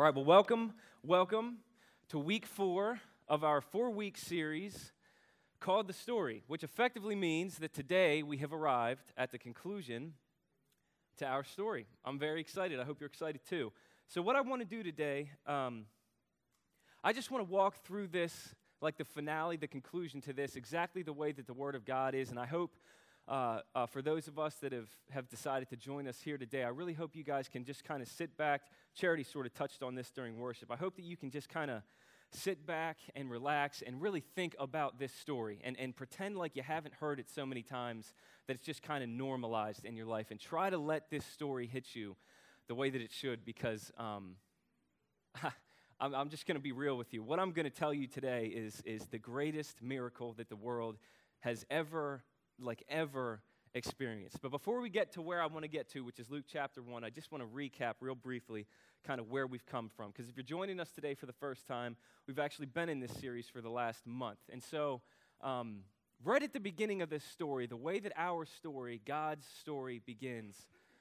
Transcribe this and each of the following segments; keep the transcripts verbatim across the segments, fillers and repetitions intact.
right, well, welcome, welcome to week four of our four-week series called The Story, which effectively means that today we have arrived at the conclusion to our story. I'm very excited. I hope you're excited too. So what I want to do today, um, I just want to walk through this, like the finale, the conclusion to this, exactly the way that the Word of God is, and I hope Uh, uh, for those of us that have, have decided to join us here today, I really hope you guys can just kind of sit back. Charity sort of touched on this during worship. I hope that you can just kind of sit back and relax and really think about this story and, and pretend like you haven't heard it so many times that it's just kind of normalized in your life, and try to let this story hit you the way that it should, because um, I'm, I'm just going to be real with you. What I'm going to tell you today is, is the greatest miracle that the world has ever like ever experienced. But before we get to where I want to get to, which is Luke chapter one, I just want to recap real briefly kind of where we've come from. Because if you're joining us today for the first time, we've actually been in this series for the last month. And so um, right at the beginning of this story, the way that our story, God's story, begins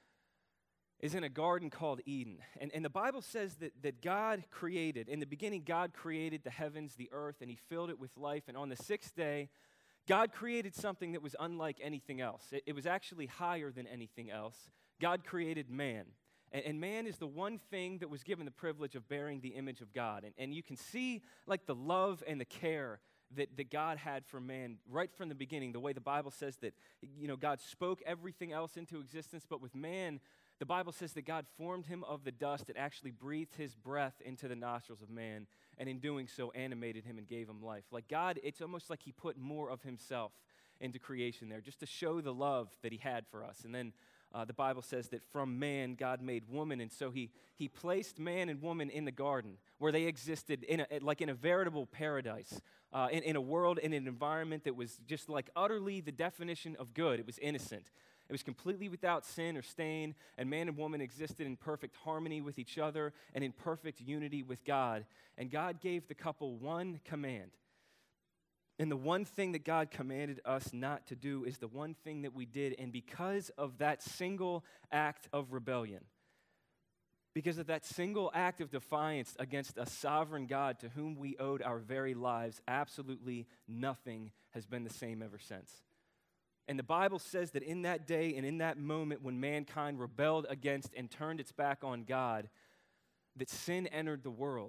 is in a garden called Eden. And, and the Bible says that, that God created, in the beginning, God created the heavens, the earth, and he filled it with life. And on the sixth day, God created something that was unlike anything else. It, it was actually higher than anything else. God created man. And, and man is the one thing that was given the privilege of bearing the image of God. And, and you can see like the love and the care that, that God had for man right from the beginning, the way the Bible says that, you know, God spoke everything else into existence, but with man, the Bible says that God formed him of the dust and actually breathed his breath into the nostrils of man, and in doing so animated him and gave him life. Like God, it's almost like he put more of himself into creation there just to show the love that he had for us. And then uh, the Bible says that from man, God made woman, and so he he placed man and woman in the garden where they existed in a, like in a veritable paradise, uh, in, in a world, in an environment that was just like utterly the definition of good. It was innocent. It was completely without sin or stain, and man and woman existed in perfect harmony with each other and in perfect unity with God. And God gave the couple one command. And the one thing that God commanded us not to do is the one thing that we did. And because of that single act of rebellion, because of that single act of defiance against a sovereign God to whom we owed our very lives, absolutely nothing has been the same ever since. And the Bible says that in that day and in that moment when mankind rebelled against and turned its back on God, that sin entered the world.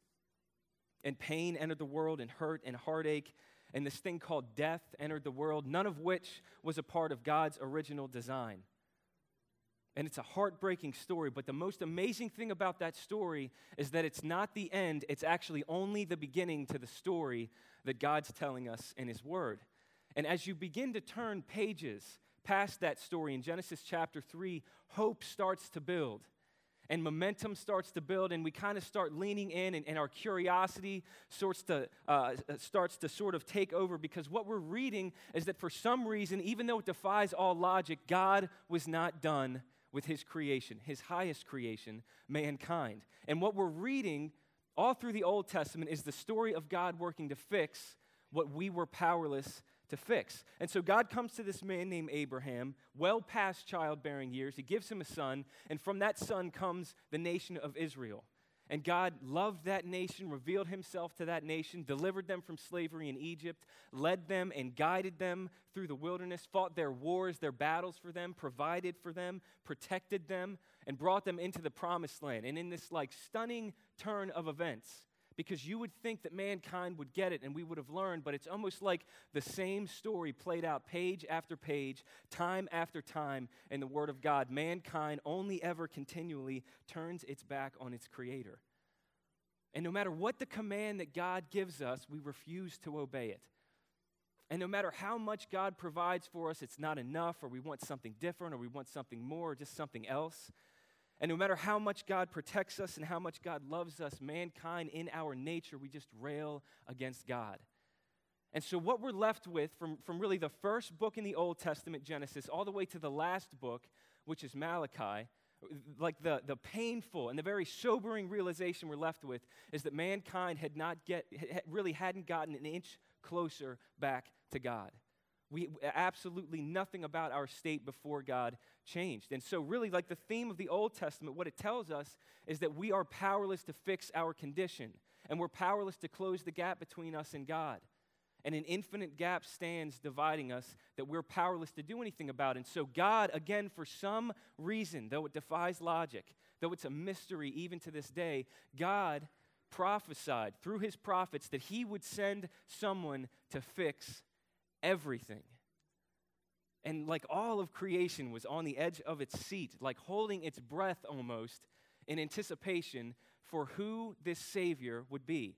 And pain entered the world, and hurt and heartache, and this thing called death entered the world, none of which was a part of God's original design. And it's a heartbreaking story, but the most amazing thing about that story is that it's not the end, it's actually only the beginning to the story that God's telling us in his word. And as you begin to turn pages past that story in Genesis chapter three, hope starts to build and momentum starts to build, and we kind of start leaning in, and, and our curiosity starts to, uh, starts to sort of take over, because what we're reading is that for some reason, even though it defies all logic, God was not done with his creation, his highest creation, mankind. And what we're reading all through the Old Testament is the story of God working to fix what we were powerless to fix. And so God comes to this man named Abraham, well past childbearing years. He gives him a son, and from that son comes the nation of Israel. And God loved that nation, revealed himself to that nation, delivered them from slavery in Egypt, led them and guided them through the wilderness, fought their wars, their battles for them, provided for them, protected them, and brought them into the promised land. And in this like stunning turn of events, because you would think that mankind would get it and we would have learned, but it's almost like the same story played out page after page, time after time in the Word of God. Mankind only ever continually turns its back on its Creator. And no matter what the command that God gives us, we refuse to obey it. And no matter how much God provides for us, it's not enough, or we want something different, or we want something more, or just something else. And no matter how much God protects us and how much God loves us, mankind in our nature, we just rail against God. And so what we're left with from, from really the first book in the Old Testament, Genesis, all the way to the last book, which is Malachi, like the, the painful and the very sobering realization we're left with is that mankind had not get really hadn't gotten an inch closer back to God. We absolutely nothing about our state before God changed. And so really, like the theme of the Old Testament, what it tells us is that we are powerless to fix our condition, and we're powerless to close the gap between us and God. And an infinite gap stands dividing us that we're powerless to do anything about. And so God, again, for some reason, though it defies logic, though it's a mystery even to this day, God prophesied through his prophets that he would send someone to fix everything. And like all of creation was on the edge of its seat, like holding its breath almost in anticipation for who this Savior would be.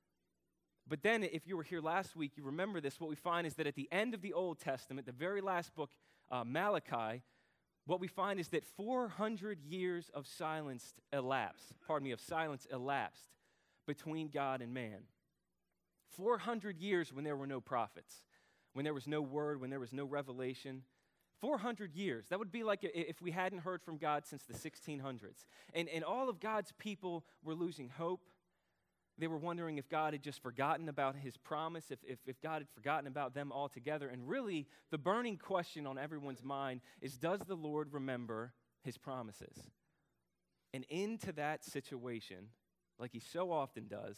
But then, if you were here last week, you remember this. What we find is that at the end of the Old Testament, the very last book, uh, Malachi, what we find is that four hundred years of silence elapsed, pardon me, of silence elapsed between God and man. four hundred years when there were no prophets, when there was no word, when there was no revelation. four hundred years. That would be like if we hadn't heard from God since the sixteen hundreds. And, and all of God's people were losing hope. They were wondering if God had just forgotten about his promise, if, if, if God had forgotten about them altogether. And really, the burning question on everyone's mind is, does the Lord remember his promises? And into that situation, like he so often does,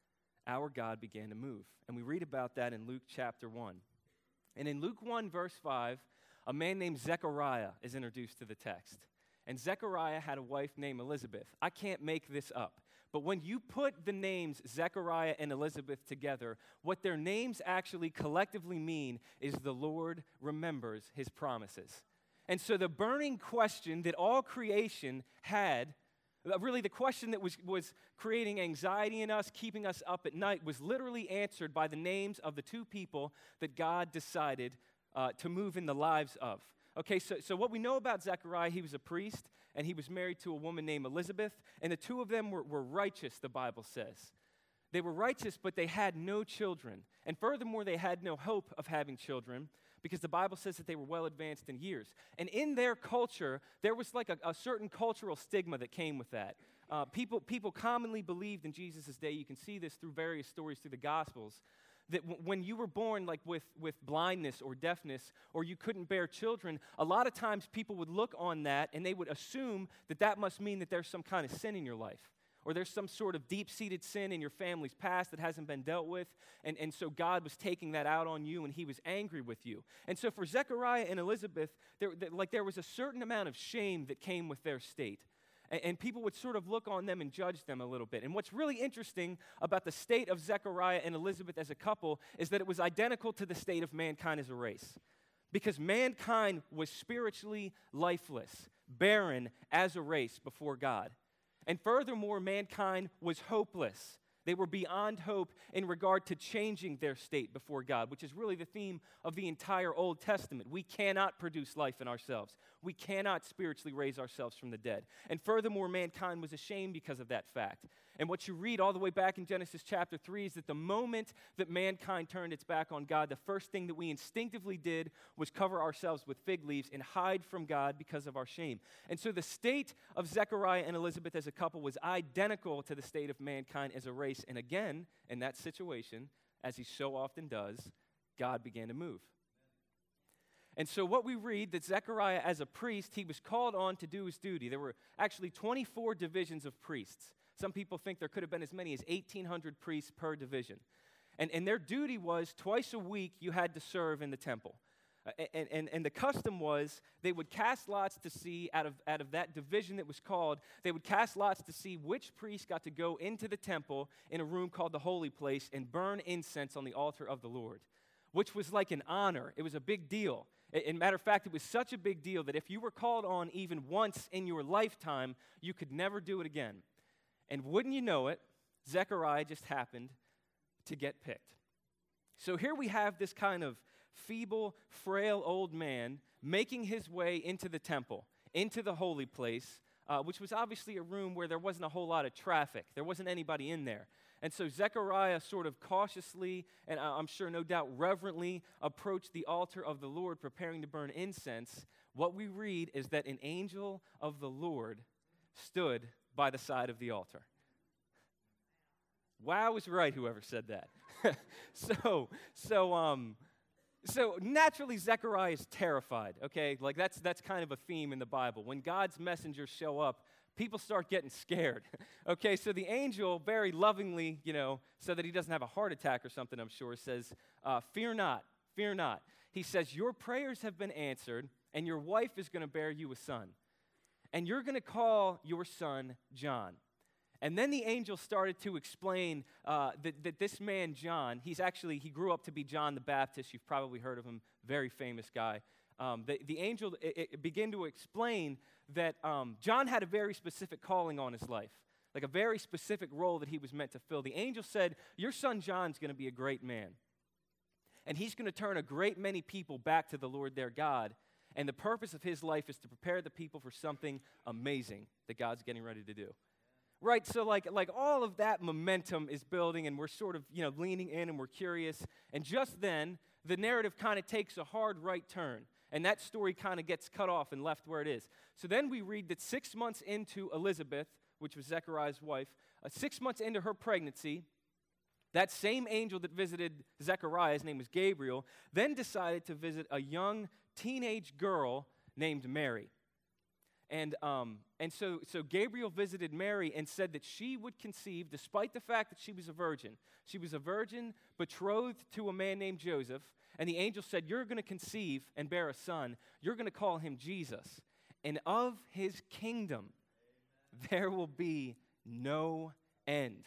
our God began to move. And we read about that in Luke chapter one. And in Luke one, verse five, a man named Zechariah is introduced to the text. And Zechariah had a wife named Elizabeth. I can't make this up. But when you put the names Zechariah and Elizabeth together, what their names actually collectively mean is the Lord remembers his promises. And so the burning question that all creation had, really the question that was, was creating anxiety in us, keeping us up at night, was literally answered by the names of the two people that God decided uh, to move in the lives of. Okay, so, so what we know about Zechariah, he was a priest, and he was married to a woman named Elizabeth, and the two of them were, were righteous, the Bible says. They were righteous, but they had no children. And furthermore, they had no hope of having children, because the Bible says that they were well advanced in years. And in their culture, there was like a, a certain cultural stigma that came with that. Uh, people, people commonly believed in Jesus' day, you can see this through various stories through the Gospels, that w- when you were born like with, with blindness or deafness, or you couldn't bear children, a lot of times people would look on that and they would assume that that must mean that there's some kind of sin in your life, or there's some sort of deep-seated sin in your family's past that hasn't been dealt with, and, and so God was taking that out on you, and he was angry with you. And so for Zechariah and Elizabeth, there, there, like there was a certain amount of shame that came with their state. And people would sort of look on them and judge them a little bit. And what's really interesting about the state of Zechariah and Elizabeth as a couple is that it was identical to the state of mankind as a race. Because mankind was spiritually lifeless, barren as a race before God. And furthermore, mankind was hopeless. They were beyond hope in regard to changing their state before God, which is really the theme of the entire Old Testament. We cannot produce life in ourselves. We cannot spiritually raise ourselves from the dead. And furthermore, mankind was ashamed because of that fact. And what you read all the way back in Genesis chapter three is that the moment that mankind turned its back on God, the first thing that we instinctively did was cover ourselves with fig leaves and hide from God because of our shame. And so the state of Zechariah and Elizabeth as a couple was identical to the state of mankind as a race. And again, in that situation, as he so often does, God began to move. And so what we read, that Zechariah as a priest, he was called on to do his duty. There were actually twenty-four divisions of priests. Some people think there could have been as many as eighteen hundred priests per division. And, and their duty was twice a week you had to serve in the temple. Uh, and, and, and the custom was they would cast lots to see, out of, out of that division that was called, they would cast lots to see which priest got to go into the temple in a room called the Holy Place and burn incense on the altar of the Lord, which was like an honor. It was a big deal. In matter of fact, it was such a big deal that if you were called on even once in your lifetime, you could never do it again. And wouldn't you know it, Zechariah just happened to get picked. So here we have this kind of feeble, frail old man making his way into the temple, into the holy place, uh, which was obviously a room where there wasn't a whole lot of traffic. There wasn't anybody in there. And so Zechariah sort of cautiously, and I'm sure no doubt reverently, approached the altar of the Lord preparing to burn incense. What we read is that an angel of the Lord stood by the side of the altar. Wow is right, whoever said that. so, so, um, So naturally, Zechariah is terrified, okay? Like that's that's kind of a theme in the Bible. When God's messengers show up, people start getting scared, okay? So the angel very lovingly, you know, so that he doesn't have a heart attack or something, I'm sure, says, uh, fear not, fear not. He says, your prayers have been answered, and your wife is going to bear you a son. And you're going to call your son John. And then the angel started to explain uh, that, that this man, John, he's actually, he grew up to be John the Baptist. You've probably heard of him, very famous guy. Um, the, the angel it, it began to explain that um, John had a very specific calling on his life, like a very specific role that he was meant to fill. The angel said, your son John's going to be a great man. And he's going to turn a great many people back to the Lord their God. And the purpose of his life is to prepare the people for something amazing that God's getting ready to do. Right, so like like all of that momentum is building, and we're sort of, you know, leaning in, and we're curious. And just then, the narrative kind of takes a hard right turn, and that story kind of gets cut off and left where it is. So then we read that six months into Elizabeth, which was Zechariah's wife, uh, six months into her pregnancy, that same angel that visited Zechariah, his name was Gabriel, then decided to visit a young teenage girl named Mary. And um, and so, so Gabriel visited Mary and said that she would conceive despite the fact that she was a virgin. She was a virgin betrothed to a man named Joseph. And the angel said, you're going to conceive and bear a son. You're going to call him Jesus. And of his kingdom, there will be no end.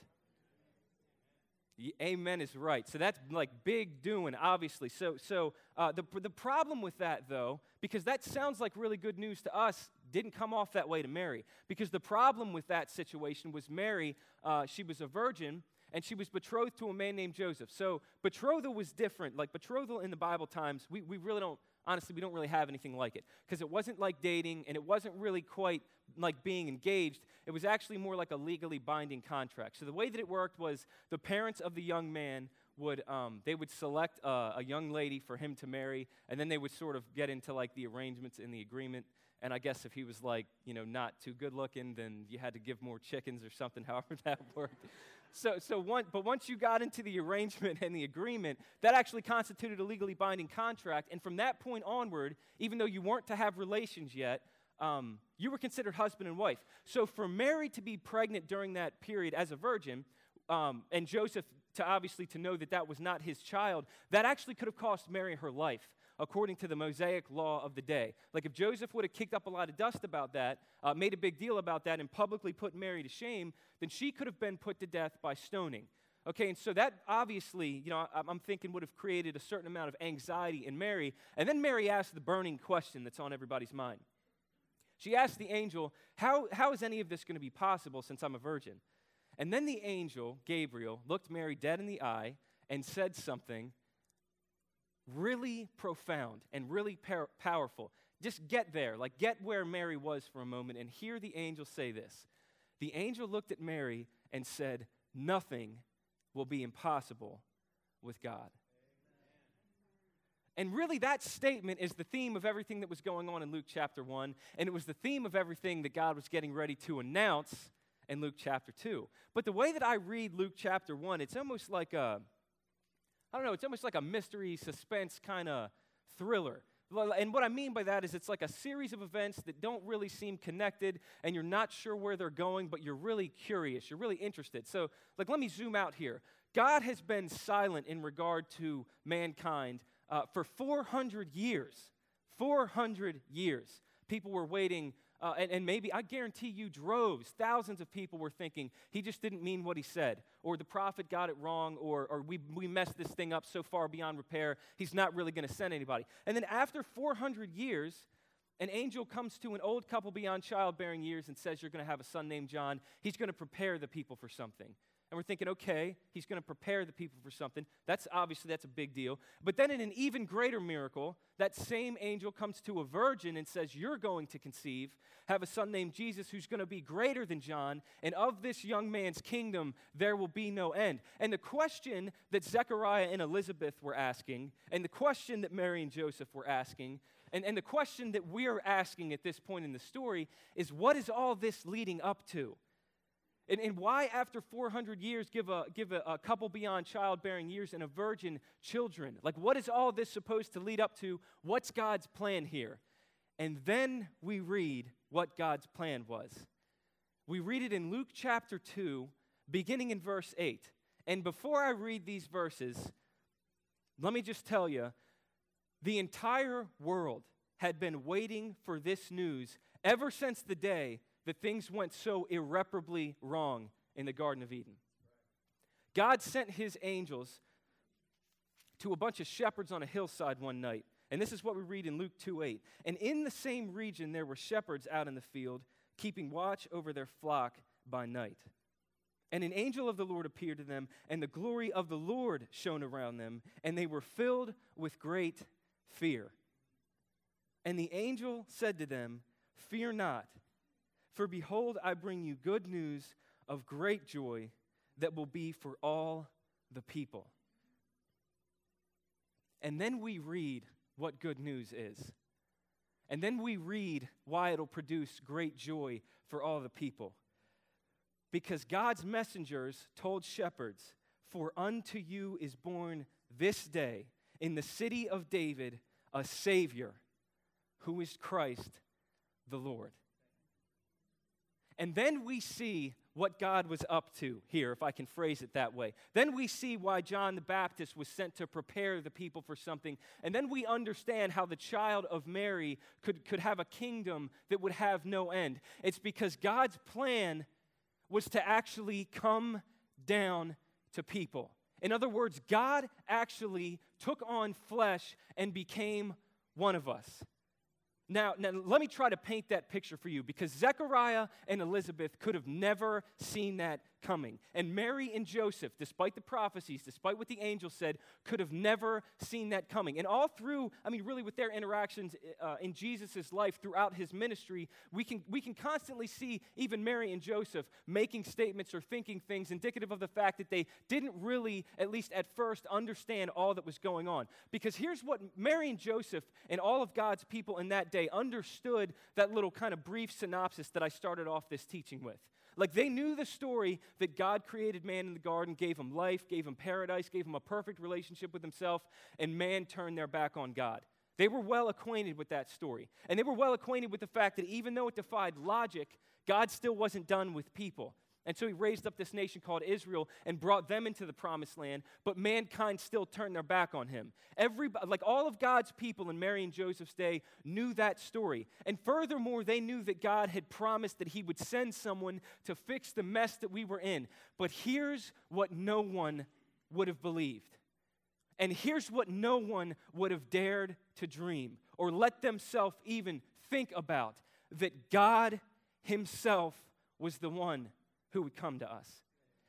Amen is right. So that's like big doing, obviously. So so uh, the, the problem with that, though, because that sounds like really good news to us, didn't come off that way to Mary. Because the problem with that situation was Mary, uh, she was a virgin, and she was betrothed to a man named Joseph. So betrothal was different. Like betrothal in the Bible times, we, we really don't, honestly, we don't really have anything like it. Because it wasn't like dating, and it wasn't really quite like being engaged. It was actually more like a legally binding contract. So the way that it worked was the parents of the young man would, um, they would select uh, a young lady for him to marry, and then they would sort of get into like the arrangements and the agreement. And I guess if he was like, you know, not too good looking, then you had to give more chickens or something, however that worked. So, so one, but once you got into the arrangement and the agreement, that actually constituted a legally binding contract. And from that point onward, even though you weren't to have relations yet, um, you were considered husband and wife. So for Mary to be pregnant during that period as a virgin, um, and Joseph to obviously to know that that was not his child, that actually could have cost Mary her life, according to the Mosaic law of the day. Like if Joseph would have kicked up a lot of dust about that, uh, made a big deal about that, and publicly put Mary to shame, then she could have been put to death by stoning. Okay, and so that obviously, you know, I'm thinking would have created a certain amount of anxiety in Mary. And then Mary asked the burning question that's on everybody's mind. She asked the angel, how, how is any of this going to be possible since I'm a virgin? And then the angel, Gabriel, looked Mary dead in the eye and said something really profound and really par- powerful. Just get there, like get where Mary was for a moment and hear the angel say this. The angel looked at Mary and said, nothing will be impossible with God. And really that statement is the theme of everything that was going on in Luke chapter one, and it was the theme of everything that God was getting ready to announce in Luke chapter two. But the way that I read Luke chapter one, it's almost like a, I don't know, it's almost like a mystery, suspense kind of thriller. And what I mean by that is it's like a series of events that don't really seem connected, and you're not sure where they're going, but you're really curious, you're really interested. So, like, let me zoom out here. God has been silent in regard to mankind uh, for four hundred years. four hundred years. People were waiting. Uh, and, and maybe, I guarantee you, droves, thousands of people were thinking, he just didn't mean what he said, or the prophet got it wrong, or, or we, we messed this thing up so far beyond repair, he's not really going to send anybody. And then after four hundred years, an angel comes to an old couple beyond childbearing years and says, you're going to have a son named John. He's going to prepare the people for something. And we're thinking, okay, he's going to prepare the people for something. That's obviously, that's a big deal. But then in an even greater miracle, that same angel comes to a virgin and says, you're going to conceive, have a son named Jesus who's going to be greater than John, and of this young man's kingdom, there will be no end. And the question that Zechariah and Elizabeth were asking, and the question that Mary and Joseph were asking, and, and the question that we're asking at this point in the story is, what is all this leading up to? And, and why, after four hundred years, give a, give a, a couple beyond childbearing years and a virgin children? Like, what is all this supposed to lead up to? What's God's plan here? And then we read what God's plan was. We read it in Luke chapter two, beginning in verse eight. And before I read these verses, let me just tell you, the entire world had been waiting for this news ever since the day that things went so irreparably wrong in the Garden of Eden. God sent his angels to a bunch of shepherds on a hillside one night. And this is what we read in Luke two eight. And in the same region there were shepherds out in the field, keeping watch over their flock by night. And an angel of the Lord appeared to them, and the glory of the Lord shone around them, and they were filled with great fear. And the angel said to them, "Fear not, for behold, I bring you good news of great joy that will be for all the people." And then we read what good news is. And then we read why it'll produce great joy for all the people. Because God's messengers told shepherds, "For unto you is born this day in the city of David a Savior, who is Christ the Lord." And then we see what God was up to here, if I can phrase it that way. Then we see why John the Baptist was sent to prepare the people for something. And then we understand how the child of Mary could, could have a kingdom that would have no end. It's because God's plan was to actually come down to people. In other words, God actually took on flesh and became one of us. Now, now, let me try to paint that picture for you, because Zechariah and Elizabeth could have never seen that coming. And Mary and Joseph, despite the prophecies, despite what the angel said, could have never seen that coming. And all through, I mean, really with their interactions uh, in Jesus' life throughout his ministry, we can, we can constantly see even Mary and Joseph making statements or thinking things indicative of the fact that they didn't really, at least at first, understand all that was going on. Because here's what Mary and Joseph and all of God's people in that day understood, that little kind of brief synopsis that I started off this teaching with. Like, they knew the story that God created man in the garden, gave him life, gave him paradise, gave him a perfect relationship with himself, and man turned their back on God. They were well acquainted with that story. And they were well acquainted with the fact that even though it defied logic, God still wasn't done with people. And so he raised up this nation called Israel and brought them into the promised land, but mankind still turned their back on him. Everybody, like all of God's people in Mary and Joseph's day, knew that story. And furthermore, they knew that God had promised that he would send someone to fix the mess that we were in. But here's what no one would have believed. And here's what no one would have dared to dream or let themselves even think about, that God himself was the one who would come to us,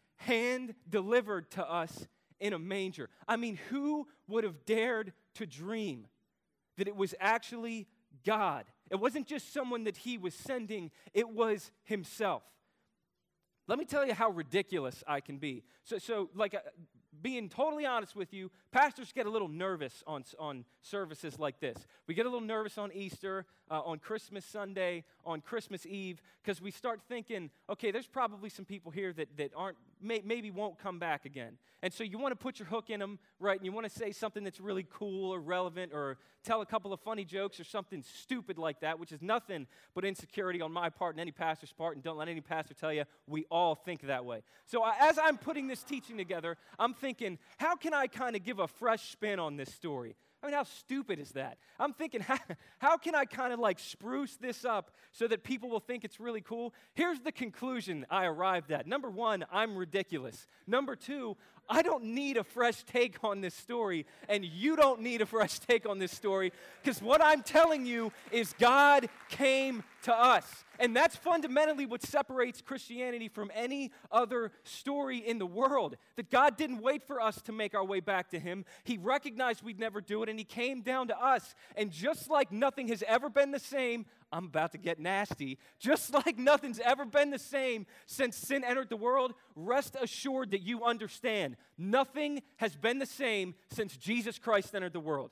hand delivered to us in a manger. I mean, who would have dared to dream that it was actually God? It wasn't just someone that he was sending, it was himself. Let me tell you how ridiculous I can be. So, so like, uh, being totally honest with you, pastors get a little nervous on, on services like this. We get a little nervous on Easter, uh, on Christmas Sunday, on Christmas Eve, because we start thinking, okay, there's probably some people here that, that aren't, may, maybe won't come back again. And so you want to put your hook in them, right, and you want to say something that's really cool or relevant, or tell a couple of funny jokes or something stupid like that, which is nothing but insecurity on my part and any pastor's part, and don't let any pastor tell you, we all think that way. So uh, as I'm putting this teaching together, I'm thinking, how can I kind of give a fresh spin on this story? I mean, how stupid is that? I'm thinking, how, how can I kind of like spruce this up so that people will think it's really cool? Here's the conclusion I arrived at. Number one, I'm ridiculous. Number two, I don't need a fresh take on this story, and you don't need a fresh take on this story, because what I'm telling you is God came to us. And that's fundamentally what separates Christianity from any other story in the world. That God didn't wait for us to make our way back to him. He recognized we'd never do it, and he came down to us. And just like nothing has ever been the same, I'm about to get nasty, just like nothing's ever been the same since sin entered the world, rest assured that you understand, nothing has been the same since Jesus Christ entered the world.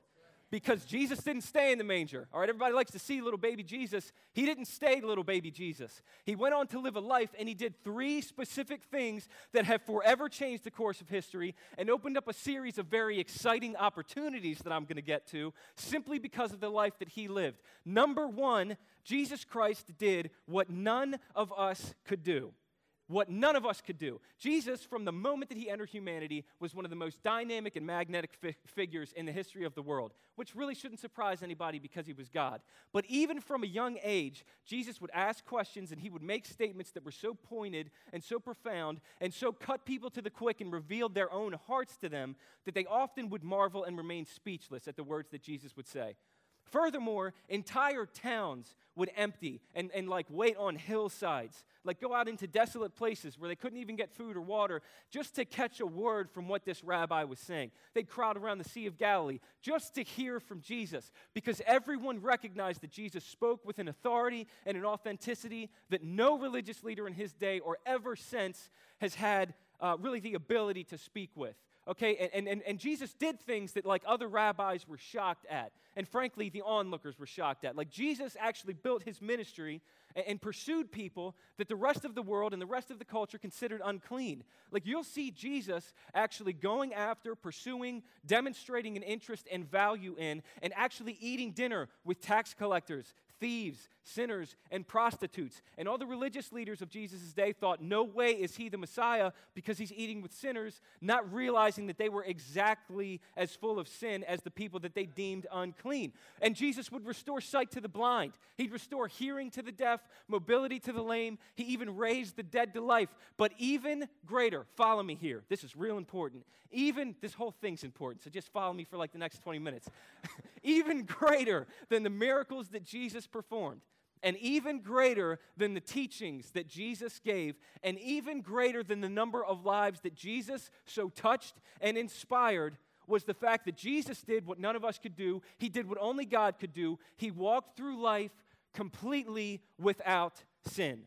Because Jesus didn't stay in the manger. All right, everybody likes to see little baby Jesus. He didn't stay little baby Jesus. He went on to live a life, and he did three specific things that have forever changed the course of history and opened up a series of very exciting opportunities that I'm going to get to simply because of the life that he lived. Number one, Jesus Christ did what none of us could do. What none of us could do. Jesus, from the moment that he entered humanity, was one of the most dynamic and magnetic fi- figures in the history of the world, which really shouldn't surprise anybody because he was God. But even from a young age, Jesus would ask questions and he would make statements that were so pointed and so profound and so cut people to the quick and revealed their own hearts to them that they often would marvel and remain speechless at the words that Jesus would say. Furthermore, entire towns would empty and, and like wait on hillsides, like go out into desolate places where they couldn't even get food or water just to catch a word from what this rabbi was saying. They'd crowd around the Sea of Galilee just to hear from Jesus because everyone recognized that Jesus spoke with an authority and an authenticity that no religious leader in his day or ever since has had uh, really the ability to speak with. Okay, and, and, and Jesus did things that like other rabbis were shocked at. And frankly, the onlookers were shocked at. Like Jesus actually built his ministry and, and pursued people that the rest of the world and the rest of the culture considered unclean. Like you'll see Jesus actually going after, pursuing, demonstrating an interest and value in, and actually eating dinner with tax collectors, thieves, sinners, and prostitutes. And all the religious leaders of Jesus' day thought, no way is he the Messiah because he's eating with sinners, not realizing that they were exactly as full of sin as the people that they deemed unclean. And Jesus would restore sight to the blind. He'd restore hearing to the deaf, mobility to the lame. He even raised the dead to life. But even greater, follow me here. This is real important. Even, this whole thing's important, so just follow me for like the next twenty minutes. Even greater than the miracles that Jesus performed, and even greater than the teachings that Jesus gave, and even greater than the number of lives that Jesus so touched and inspired, was the fact that Jesus did what none of us could do. He did what only God could do. He walked through life completely without sin.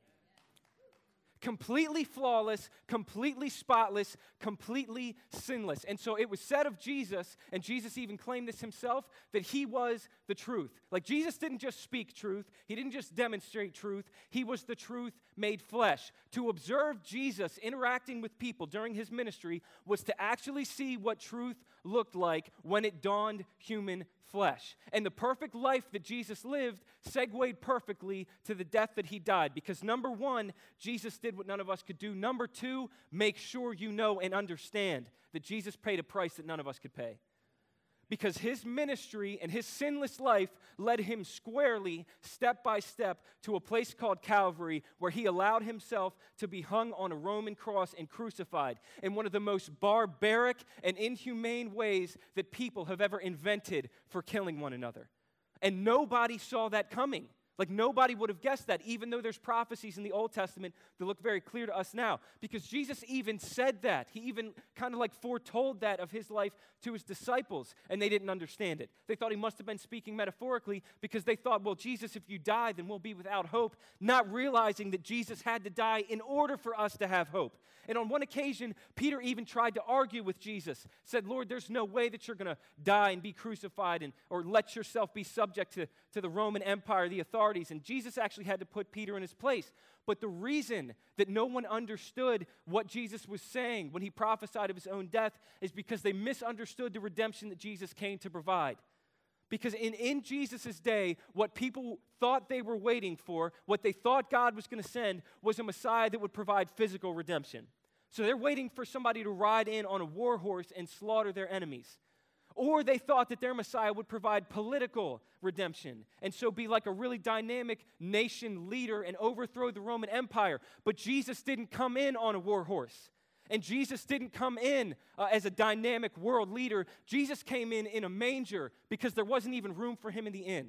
Completely flawless, completely spotless, completely sinless. And so it was said of Jesus, and Jesus even claimed this himself, that he was the truth. Like Jesus didn't just speak truth, he didn't just demonstrate truth, he was the truth made flesh. To observe Jesus interacting with people during his ministry was to actually see what truth looked like when it donned human flesh. And the perfect life that Jesus lived segued perfectly to the death that he died. Because number one, Jesus did what none of us could do. Number two, make sure you know and understand that Jesus paid a price that none of us could pay. Because his ministry and his sinless life led him squarely, step by step, to a place called Calvary, where he allowed himself to be hung on a Roman cross and crucified in one of the most barbaric and inhumane ways that people have ever invented for killing one another. And nobody saw that coming. Like nobody would have guessed that, even though there's prophecies in the Old Testament that look very clear to us now. Because Jesus even said that. He even kind of like foretold that of his life to his disciples, and they didn't understand it. They thought he must have been speaking metaphorically because they thought, well, Jesus, if you die, then we'll be without hope, not realizing that Jesus had to die in order for us to have hope. And on one occasion, Peter even tried to argue with Jesus, said, Lord, there's no way that you're going to die and be crucified and or let yourself be subject to, to the Roman Empire, the authorities. And Jesus actually had to put Peter in his place. But the reason that no one understood what Jesus was saying when he prophesied of his own death is because they misunderstood the redemption that Jesus came to provide. Because in, in Jesus' day, what people thought they were waiting for, what they thought God was going to send, was a Messiah that would provide physical redemption. So they're waiting for somebody to ride in on a war horse and slaughter their enemies. Or they thought that their Messiah would provide political redemption and so be like a really dynamic nation leader and overthrow the Roman Empire. But Jesus didn't come in on a war horse. And Jesus didn't come in uh, as a dynamic world leader. Jesus came in in a manger because there wasn't even room for him in the inn.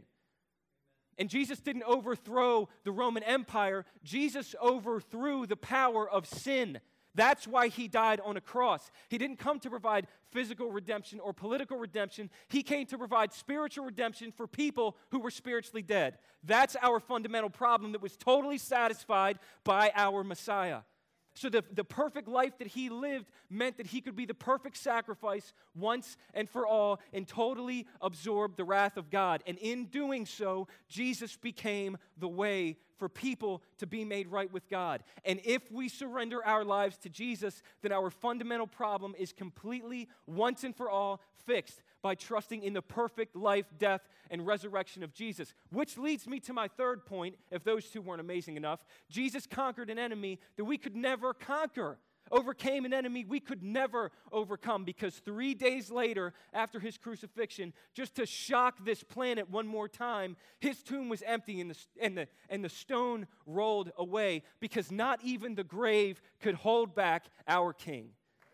And Jesus didn't overthrow the Roman Empire. Jesus overthrew the power of sin. That's why he died on a cross. He didn't come to provide physical redemption or political redemption. He came to provide spiritual redemption for people who were spiritually dead. That's our fundamental problem that was totally satisfied by our Messiah. So the, the perfect life that he lived meant that he could be the perfect sacrifice once and for all and totally absorb the wrath of God. And in doing so, Jesus became the way for people to be made right with God. And if we surrender our lives to Jesus, then our fundamental problem is completely, once and for all, fixed by trusting in the perfect life, death, and resurrection of Jesus. Which leads me to my third point, if those two weren't amazing enough. Jesus conquered an enemy that we could never conquer. Overcame an enemy we could never overcome, because three days later, after his crucifixion, just to shock this planet one more time, his tomb was empty and the, and the, and the stone rolled away, because not even the grave could hold back our King.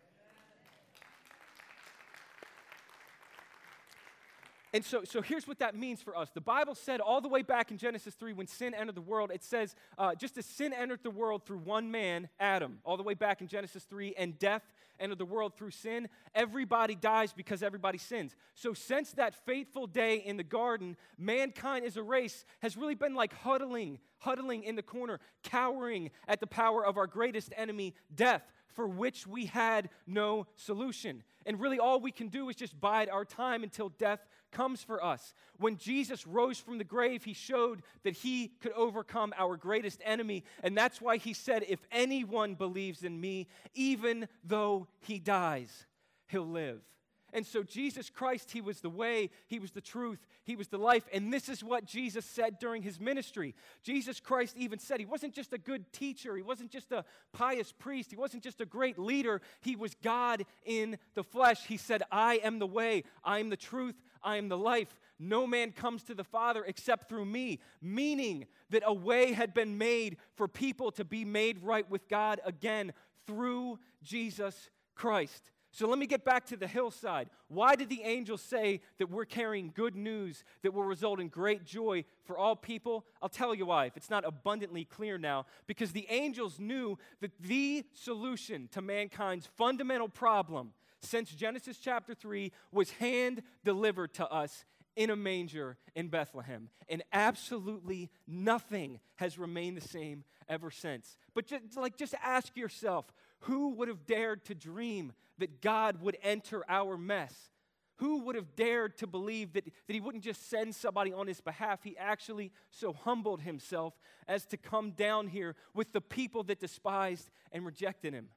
And so, so here's what that means for us. The Bible said all the way back in Genesis three, when sin entered the world, it says, uh, just as sin entered the world through one man, Adam, all the way back in Genesis three, and death entered the world through sin, everybody dies because everybody sins. So since that fateful day in the garden, mankind as a race has really been like huddling, huddling in the corner, cowering at the power of our greatest enemy, death, for which we had no solution. And really all we can do is just bide our time until death comes for us. When Jesus rose from the grave, he showed that he could overcome our greatest enemy. And that's why he said, if anyone believes in me, even though he dies, he'll live. And so Jesus Christ, he was the way, he was the truth, he was the life. And this is what Jesus said during his ministry. Jesus Christ even said he wasn't just a good teacher, he wasn't just a pious priest, he wasn't just a great leader, he was God in the flesh. He said, I am the way, I am the truth, I am the life. No man comes to the Father except through me, meaning that a way had been made for people to be made right with God again through Jesus Christ. So let me get back to the hillside. Why did the angels say that we're carrying good news that will result in great joy for all people? I'll tell you why, if it's not abundantly clear now. Because the angels knew that the solution to mankind's fundamental problem since Genesis chapter three was hand-delivered to us in a manger in Bethlehem. And absolutely nothing has remained the same ever since. But just, like, just ask yourself, who would have dared to dream that God would enter our mess? Who would have dared to believe that, that he wouldn't just send somebody on his behalf? He actually so humbled himself as to come down here with the people that despised and rejected him.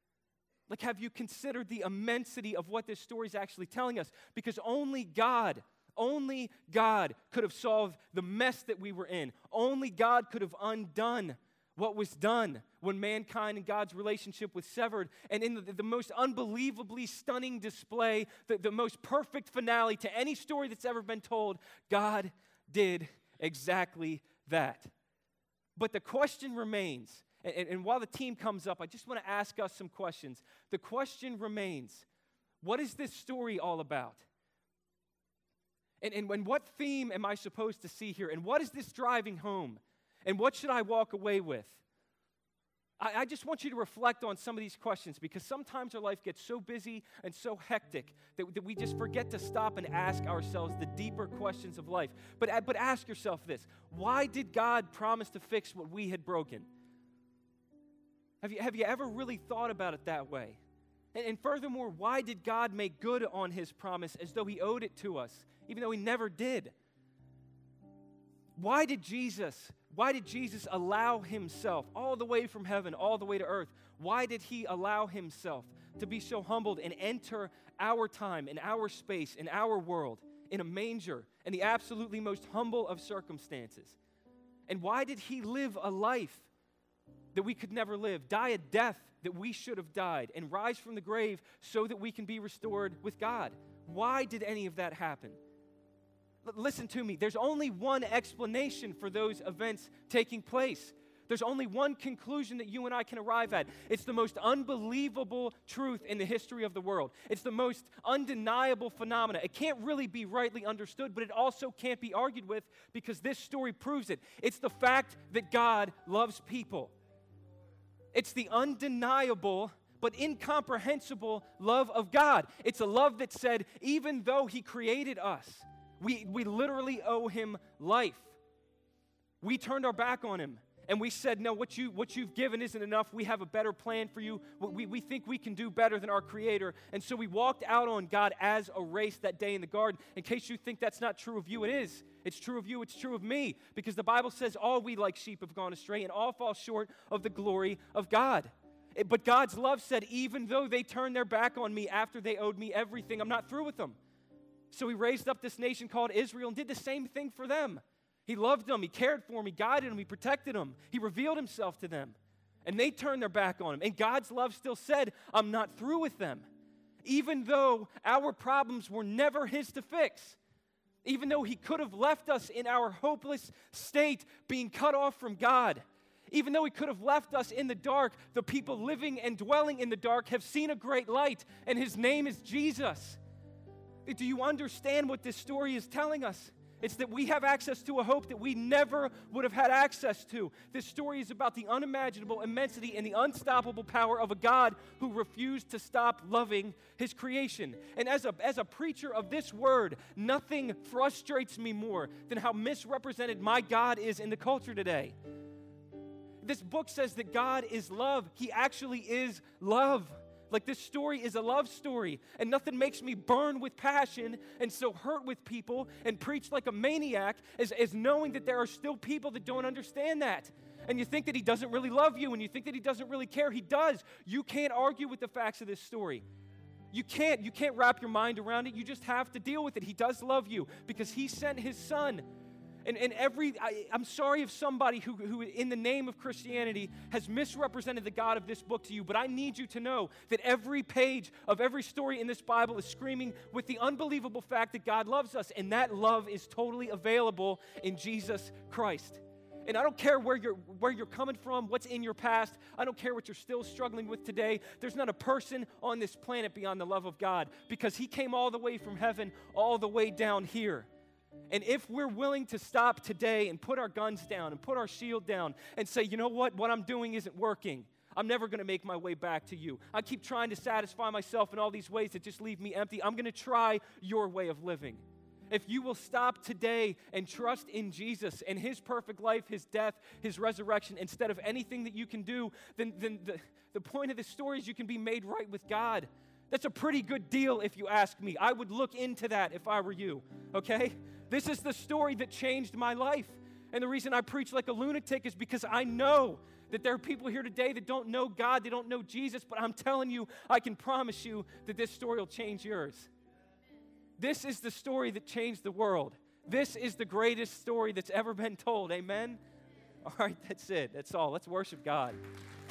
Like, have you considered the immensity of what this story is actually telling us? Because only God, only God could have solved the mess that we were in. Only God could have undone what was done when mankind and God's relationship was severed. And in the, the most unbelievably stunning display, the, the most perfect finale to any story that's ever been told, God did exactly that. But the question remains, and, and while the team comes up, I just want to ask us some questions. The question remains, what is this story all about? And, and, and what theme am I supposed to see here? And what is this driving home? And what should I walk away with? I, I just want you to reflect on some of these questions, because sometimes our life gets so busy and so hectic that, that we just forget to stop and ask ourselves the deeper questions of life. But, but ask yourself this: why did God promise to fix what we had broken? Have you, have you ever really thought about it that way? And, and furthermore, why did God make good on his promise as though he owed it to us, even though he never did? Why did Jesus, why did Jesus allow himself all the way from heaven, all the way to earth? Why did he allow himself to be so humbled and enter our time, in our space, in our world, in a manger, in the absolutely most humble of circumstances? And why did he live a life that we could never live, die a death that we should have died, and rise from the grave so that we can be restored with God? Why did any of that happen? Listen to me. There's only one explanation for those events taking place. There's only one conclusion that you and I can arrive at. It's the most unbelievable truth in the history of the world. It's the most undeniable phenomena. It can't really be rightly understood, but it also can't be argued with, because this story proves it. It's the fact that God loves people. It's the undeniable but incomprehensible love of God. It's a love that said, even though he created us, We, we literally owe him life. We turned our back on him. And we said, no, what, you, what you've given isn't enough. We have a better plan for you. We, we think we can do better than our Creator. And so we walked out on God as a race that day in the garden. In case you think that's not true of you, it is. It's true of you. It's true of me. Because the Bible says all we like sheep have gone astray and all fall short of the glory of God. It, but God's love said, even though they turned their back on me after they owed me everything, I'm not through with them. So he raised up this nation called Israel and did the same thing for them. He loved them. He cared for them. He guided them. He protected them. He revealed himself to them. And they turned their back on him. And God's love still said, I'm not through with them. Even though our problems were never his to fix. Even though he could have left us in our hopeless state, being cut off from God. Even though he could have left us in the dark, the people living and dwelling in the dark have seen a great light, and his name is Jesus. Do you understand what this story is telling us? It's that we have access to a hope that we never would have had access to. This story is about the unimaginable immensity and the unstoppable power of a God who refused to stop loving his creation. And as a, as a preacher of this word, nothing frustrates me more than how misrepresented my God is in the culture today. This book says that God is love. He actually is love. Like, this story is a love story, and nothing makes me burn with passion and so hurt with people and preach like a maniac as, as knowing that there are still people that don't understand that. And you think that he doesn't really love you, and you think that he doesn't really care. He does. You can't argue with the facts of this story. You can't. You can't wrap your mind around it. You just have to deal with it. He does love you because he sent his son. And, and every, I, I'm sorry if somebody who, who, in the name of Christianity, has misrepresented the God of this book to you, but I need you to know that every page of every story in this Bible is screaming with the unbelievable fact that God loves us, and that love is totally available in Jesus Christ. And I don't care where you're, where you're coming from, what's in your past. I don't care what you're still struggling with today. There's not a person on this planet beyond the love of God, because he came all the way from heaven, all the way down here. And if we're willing to stop today and put our guns down and put our shield down and say, you know what, what I'm doing isn't working. I'm never going to make my way back to you. I keep trying to satisfy myself in all these ways that just leave me empty. I'm going to try your way of living. If you will stop today and trust in Jesus and his perfect life, his death, his resurrection, instead of anything that you can do, then, then the, the point of this story is you can be made right with God. That's a pretty good deal if you ask me. I would look into that if I were you, okay? This is the story that changed my life. And the reason I preach like a lunatic is because I know that there are people here today that don't know God, they don't know Jesus, but I'm telling you, I can promise you that this story will change yours. This is the story that changed the world. This is the greatest story that's ever been told, amen? All right, that's it. That's all. Let's worship God.